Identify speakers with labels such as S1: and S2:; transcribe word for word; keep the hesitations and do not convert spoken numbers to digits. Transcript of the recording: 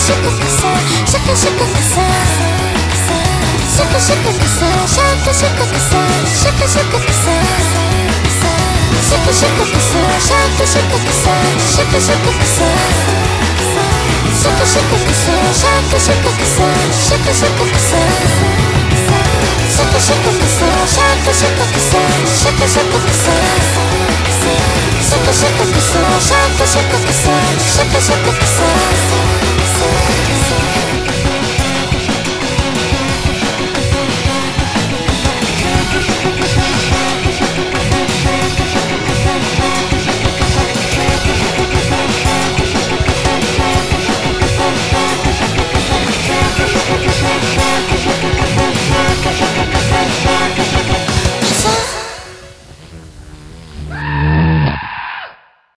S1: シャカカサシャカシャカカサシャカシャカカサシャカシャカカサシャカシャカカサシャカシャカカサシャカシャカカサシャカシャカカサシャカシャカカサシャカシャカカサシャカシャカカサシャカシャカカサシャカシャカカサシャカシャカカサシャカシャカカサシャカシャカカサシャカシャカカサ